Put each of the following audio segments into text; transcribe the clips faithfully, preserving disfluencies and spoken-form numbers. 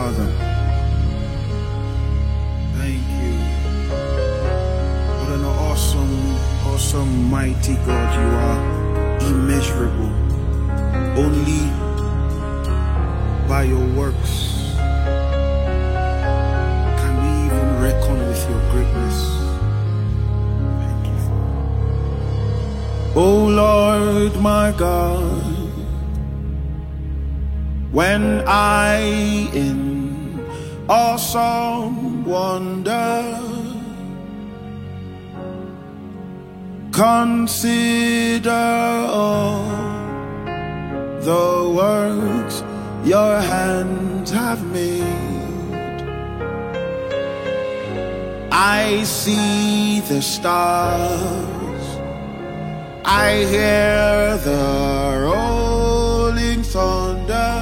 Father. Thank you. What an awesome, awesome, mighty God you are. Immeasurable. Only by your works can we even reckon with your greatness. Thank you, Father. Oh Lord, my God, when I in awesome wonder consider all the works your hands have made, I see the stars, I hear the rolling thunder,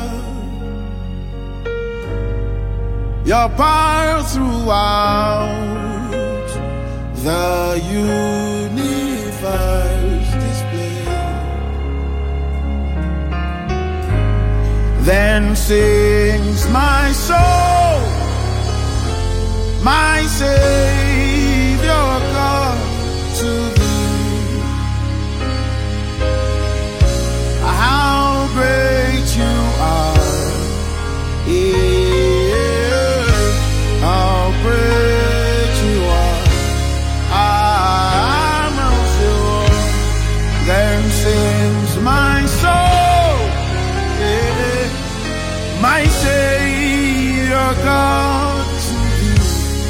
your power throughout the universe displayed. Then sings my soul, my Savior God, to thee. How great you are, yeah, how great you are. I'm sure. Then sings my soul, yeah, my Savior God, to thee.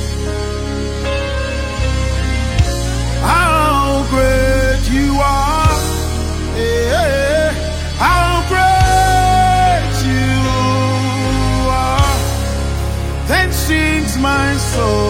How great you are, yeah, how great you are. Then sings my soul.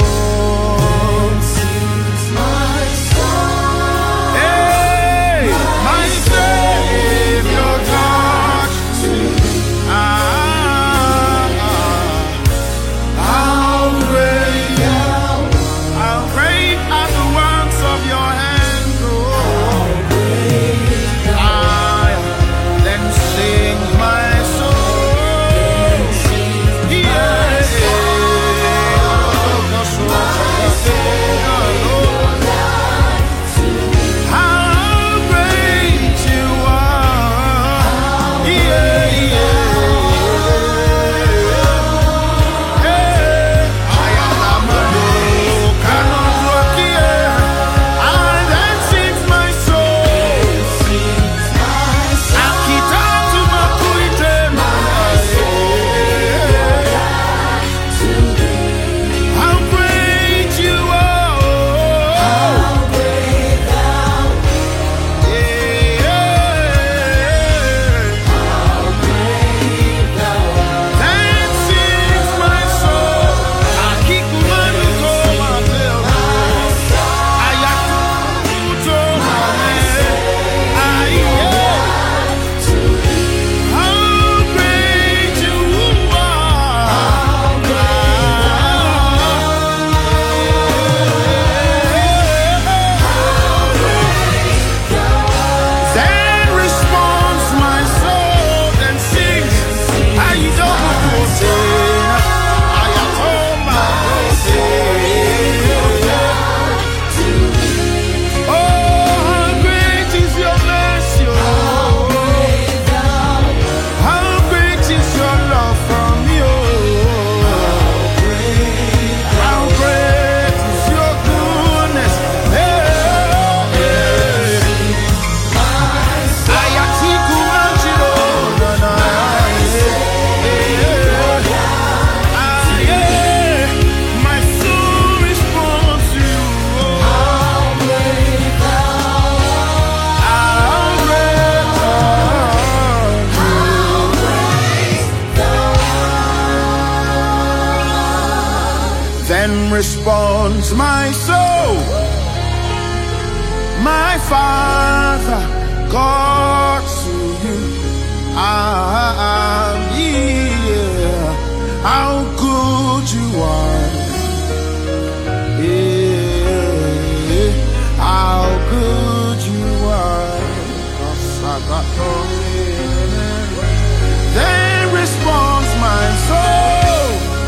Then responds my soul, my Father, God, to you. Ah, yeah, how good you are. Yeah, how good you are. Then responds my soul,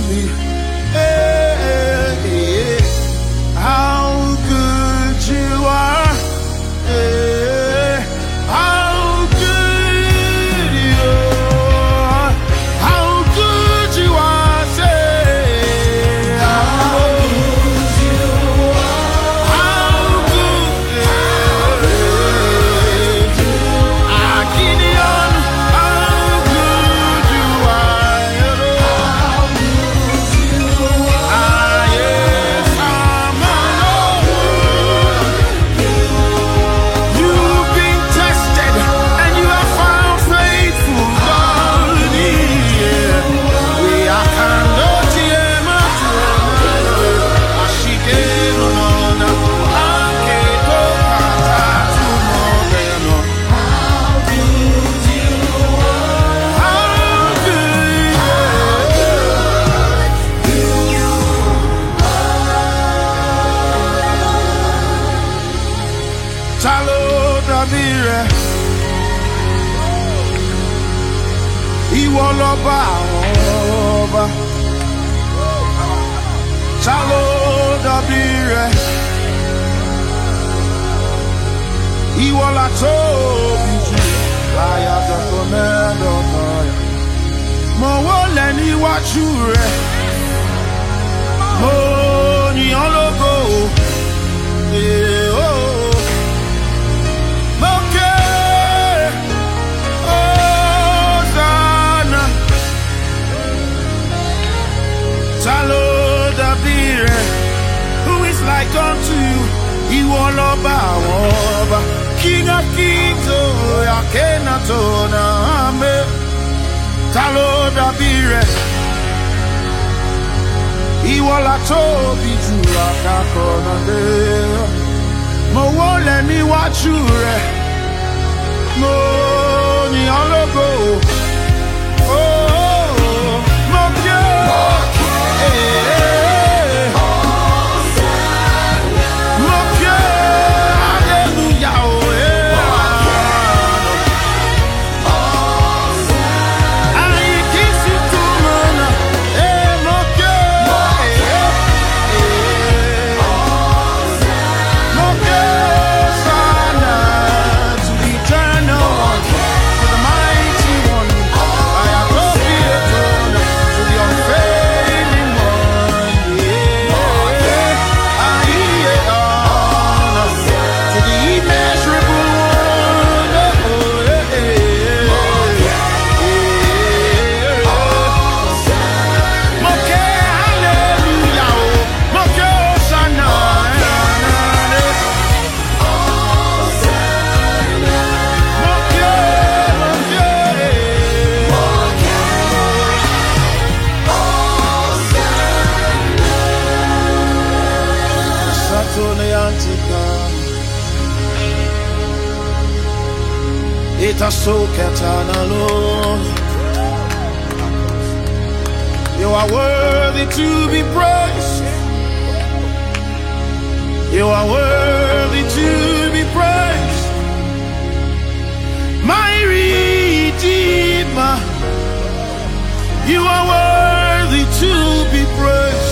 worthy. Hey, hey, how good you are. Hey, how good you are. How good you are. Say, how good you are. How good. Gideon, how good you are. Ah, yes, I'm alone. You've been tested and you have found faithful, God. Yeah. We are kind of TM. Ashigeno nona, aketo kata tumodeno. How good you are. How good you are. Talo Dabire. Ìwọ lọba àwọn ọba. Talo Dabire. Ìwọ la tóbi jù. Ayàtọ̀tọ̀ mẹ́ẹ̀dọ́gbọ̀n. Mo wólẹ̀ níwájú rẹ̀. Mo yìn ọ́ lógo. Eh, oh. Mo ké Hosanna. Ta ló dàbí rẹ̀? Who is like unto you? Ìwọ lọba àwọn ọba. King of kings, oh, Akenato na ame. Ta ló dàbí rẹ̀? Ìwọ la tóbi jù àkàkọ́ náà dé. Mo wólẹ̀ níwájú rẹ̀. Mo yìn ọ́ lógo. Oh, oh, oh. Mo ké. Eh, mo ké. Hallelujah, oh, eh. Ayi kìí sí túmọ̀ náà. Eh, mo ké. Mo ké. Hosanna to the eternal one, to the mighty one. I appropriate honor to the unfailing one. Yeah. I hear honor to the immeasurable one. Oh, yeah, yeah. Moke hallelujah, oh. Moke Hosanna. Moke, moke. Satone antica. Ita so ketanalo. You are worthy to be praised. You are worthy to be praised. My Redeemer. You are worthy to be praised.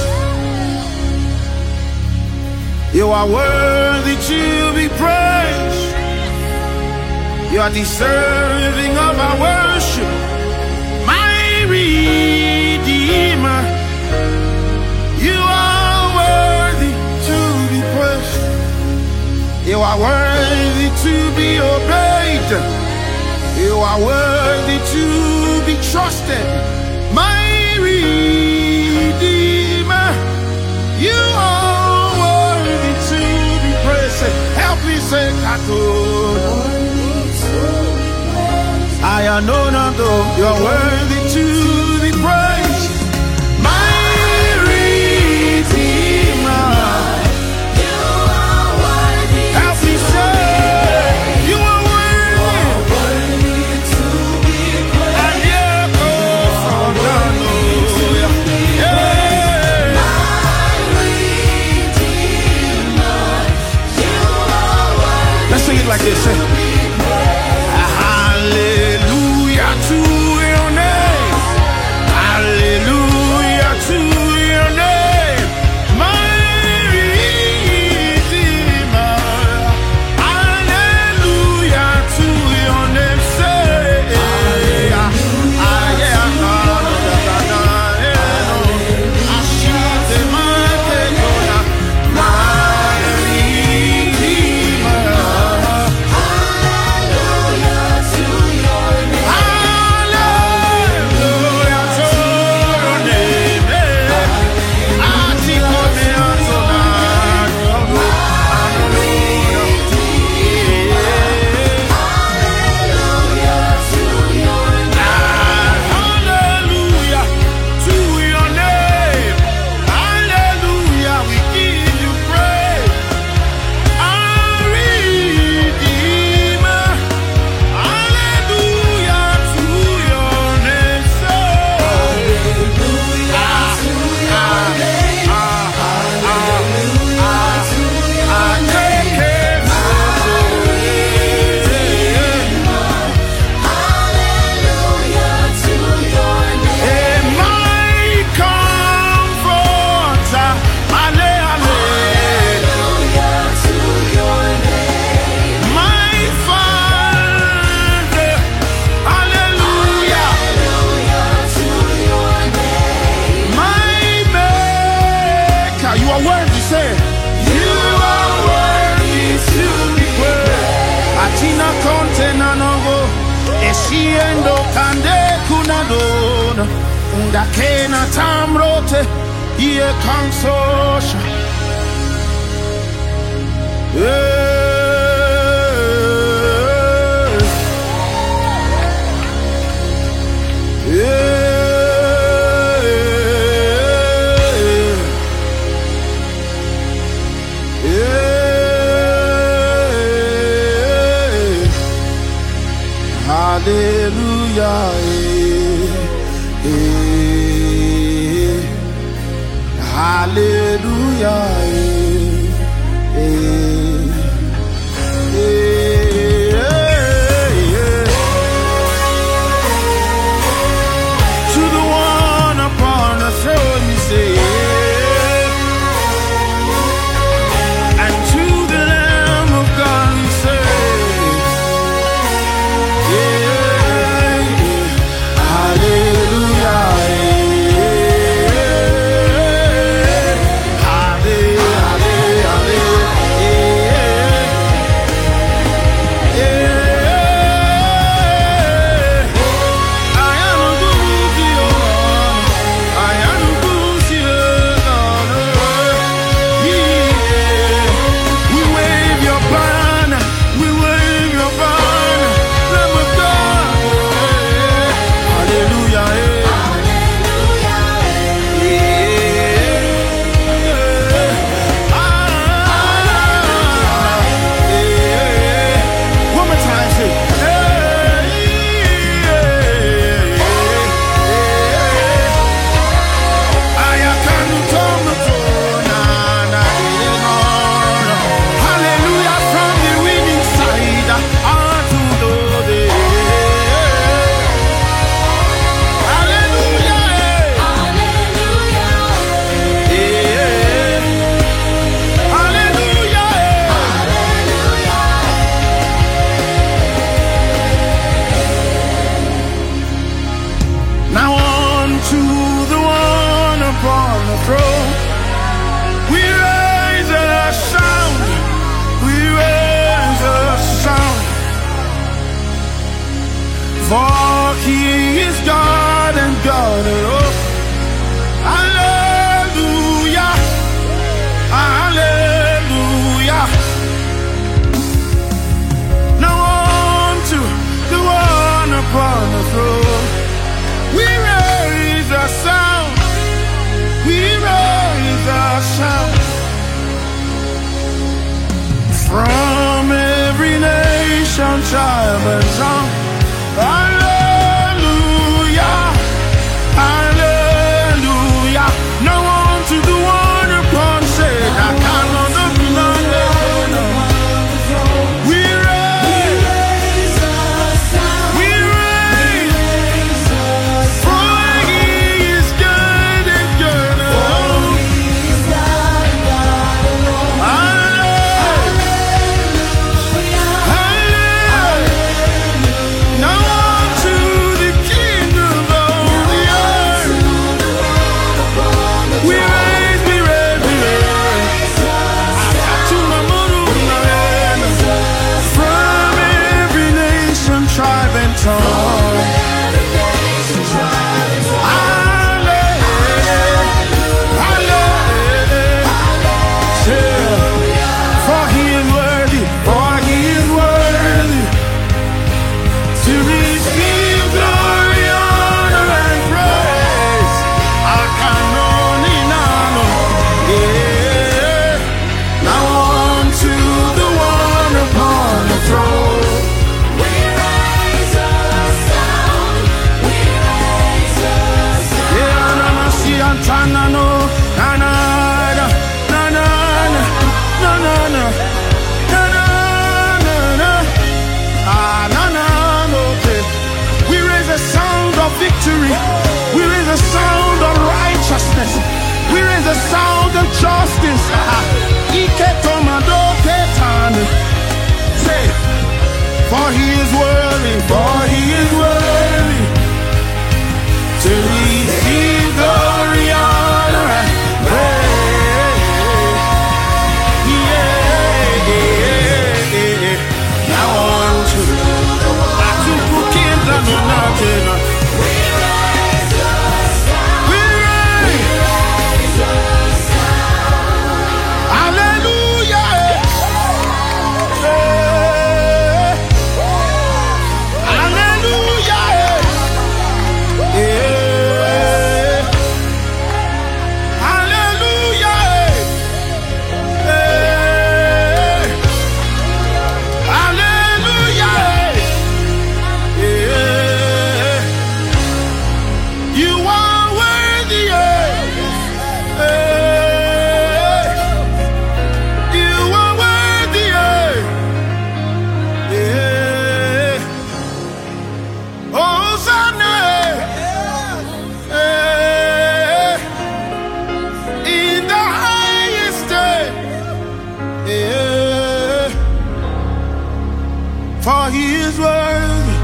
You are worthy to be praised. You are deserving of our worship. My Redeemer. You are worthy to be praised. You are worthy to be obeyed. You are worthy to be trusted. My Redeemer. You are worthy to be praised. Help me say that. I know not though you are worthy to be praised. My Redeemer. You are worthy. Help me say you are worthy. To be praised. And yeah, oh, from down, oh, yeah. My Redeemer. You are worthy. Let's sing it like this. Say, hallelujah to your name. Eshiendo kande kunadona. Ndakena tamrote. Ie kansosha. Yeah. Hallelujah, eh, eh, hallelujah, eh, eh, eh, eh. To the one upon the throne we say, and to the Lamb of God we say, for He is God and God alone. Hallelujah, hallelujah. Now unto the one upon the throne, we raise a sound, we raise a sound. From every nation, tribe and tongue. Hallelujah, hallelujah. Now on to the one upon say that cannot be done. We raise, we raise, for He is good and good alone. Justice, say, for He is worthy, for He is worthy to receive glory, honor, and praise. Yeah, yeah, yeah. Now on to the is worthy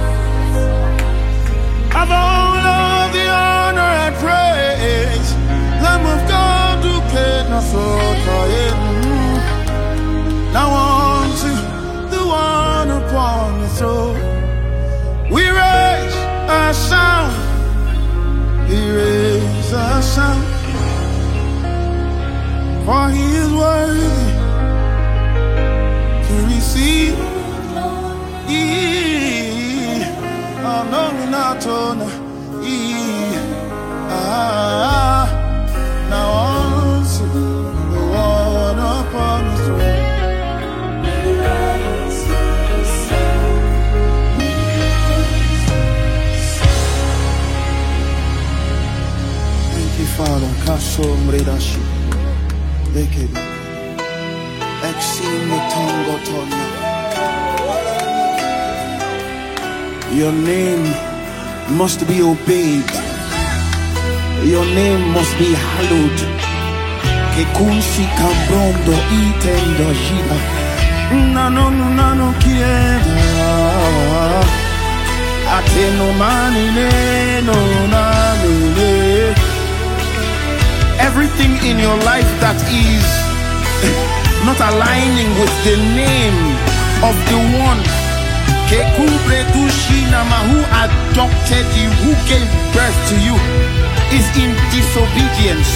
of all of the honor and praise. Lamb of God who paid not so tired. Now unto the one upon the throne, we raise a sound. He raised a sound, for he is worthy to receive. Oh no, not on. Ah, now unto the one upon the throne. Father, Kasom Redashi, Ekeba, Exim Tongo Tona. Your name must be obeyed. Your name must be hallowed. Kekunsi Kambrondo Itendo Jiba. Nano Nano Kieda. Ateno Mani no Nani. Everything in your life that is not aligning with the name of the one who adopted you, who gave birth to you, is in disobedience.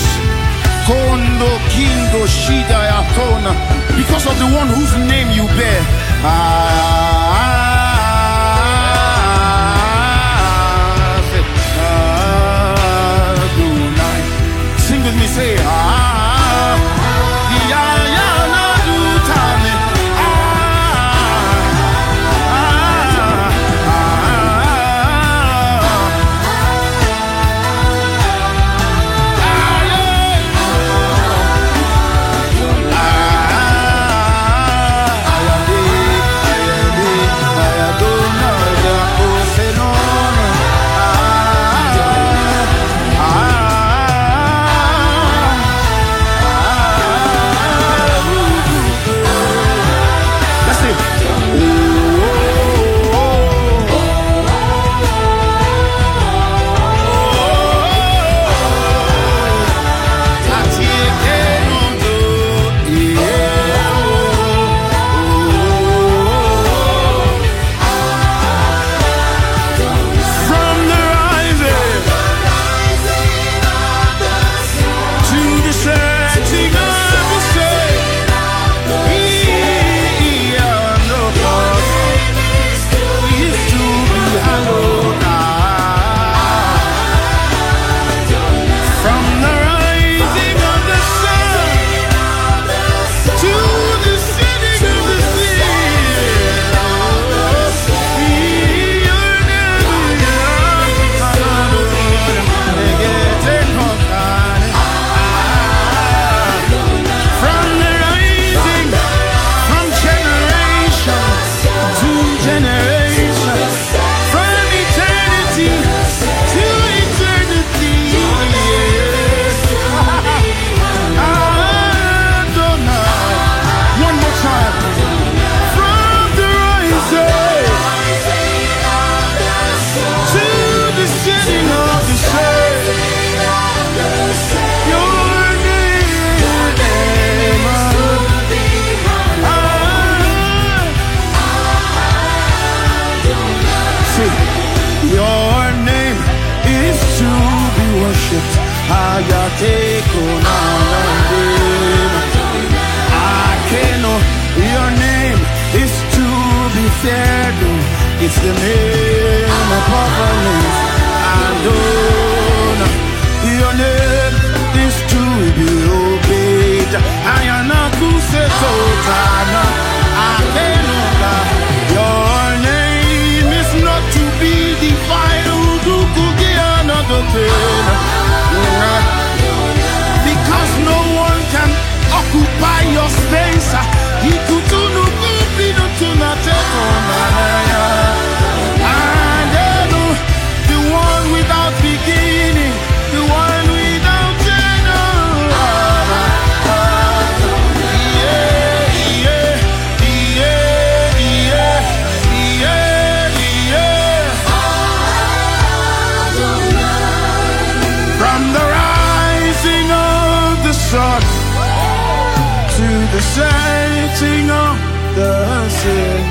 Because of the one whose name you bear. Sing with me, say ah, yeah, yeah, no, do tell me, ah, ah, ah, your name is to be feared. It's the name of properties. Adonai, your name is to be obeyed. Ayanakusetotana, Akenoka, your name is not to be defied. Because no one can occupy your space. And the one without beginning, the one without end. Yeah, yeah. setting of the sun,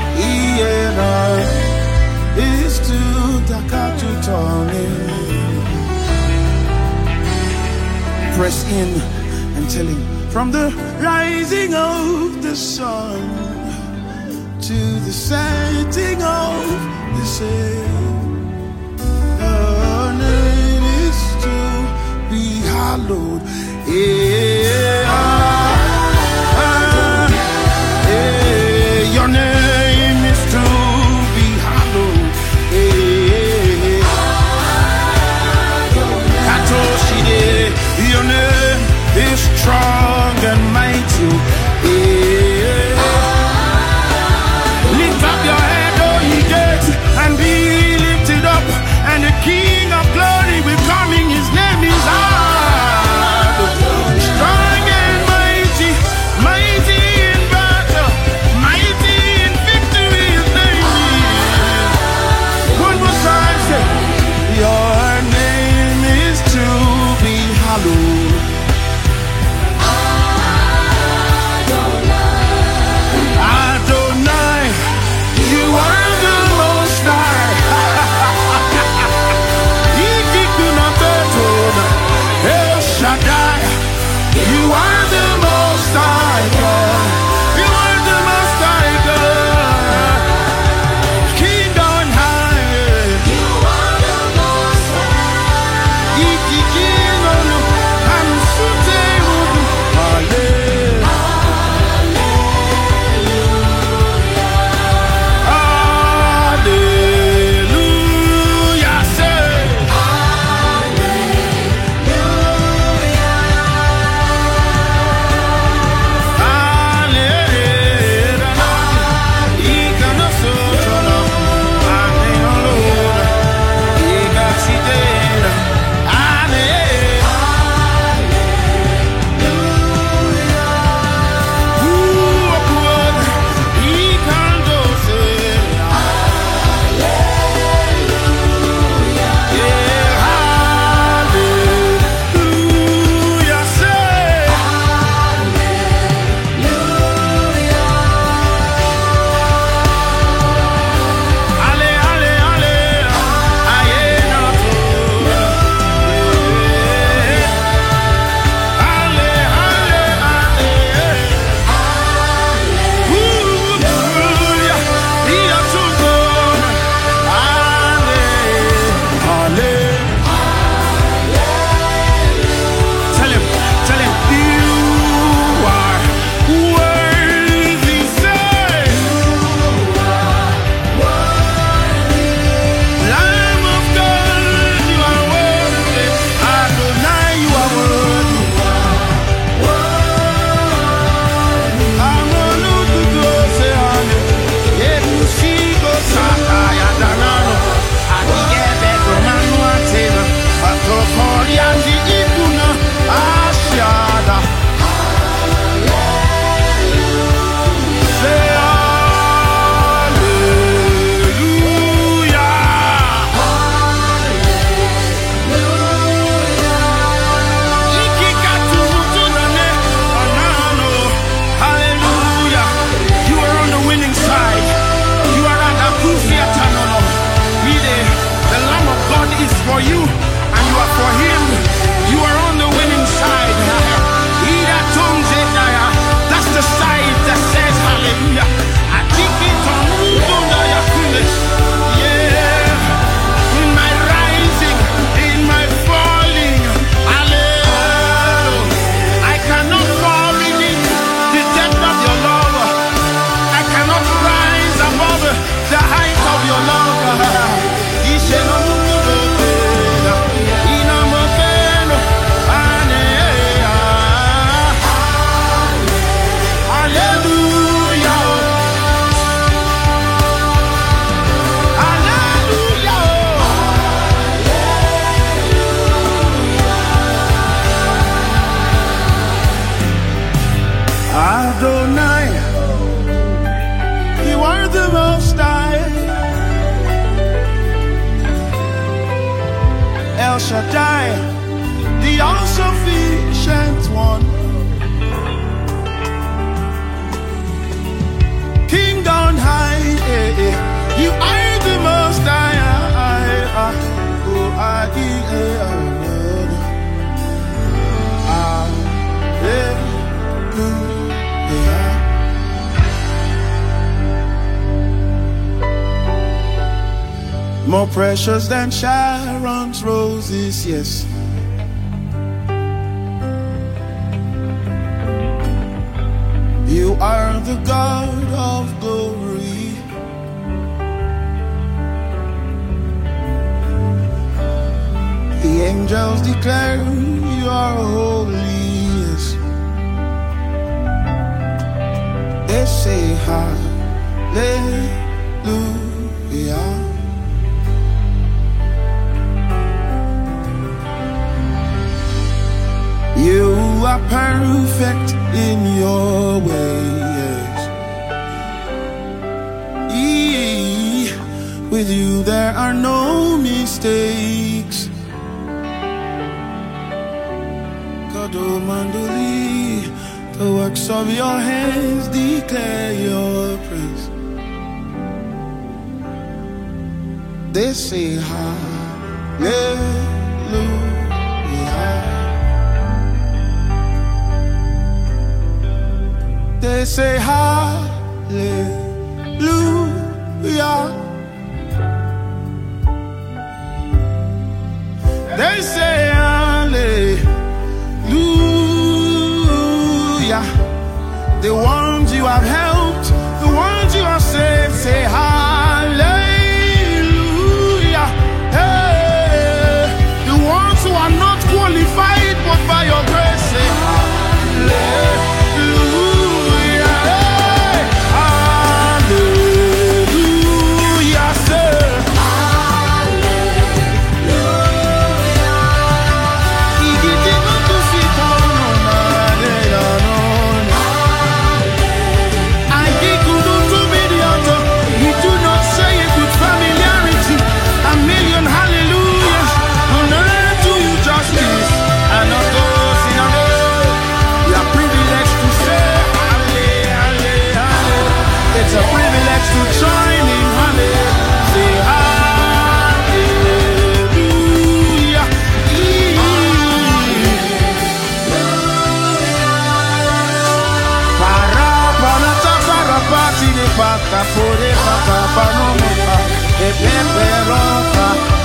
is to Takatutone. Press in and tell him, from the rising of the sun to the setting of the sun, your name is to be hallowed. Yeah. Your name is to be hallowed. Eh. Katoshide, your name is strong and mighty. Eh. Lift up your head, O ye gates, and be lifted up, and the King of glory will come in. His name is hard. Strong and mighty, mighty in battle. Your name is to be hallowed. Adonai, you are the most high. El Shaddai, you are the most high God. You are the most high God. King on high. You are the most high. Iki King on high. I'm suitable. Hallelujah. Hallelujah. Say. For you, and you are for him. You are on the winning side. That's the side that says hallelujah. I think it's on yeah. In my rising, in my falling, hallelujah. I cannot fall beneath the depth of your love. I cannot rise above the height of your love. He said, no. Adonai, you are the most high. El Shaddai, the all-sufficient one. more precious than Sharon's roses, yes. You are the God of glory. The angels declare you are holy, yes. They say hallelujah. You are perfect in your ways. Eee, with you there are no mistakes. Kodomandoli, the works of your hands declare your praise. They say hallelujah. They say hallelujah. They say hallelujah. The ones you have helped, the ones you have saved, say hallelujah. Hey, the ones who are not qualified, but by your grace, say hallelujah. It's a privilege to join in hallelujah. Say hallelujah. Para panata para pati de pata pore pata panomoka e peperoka.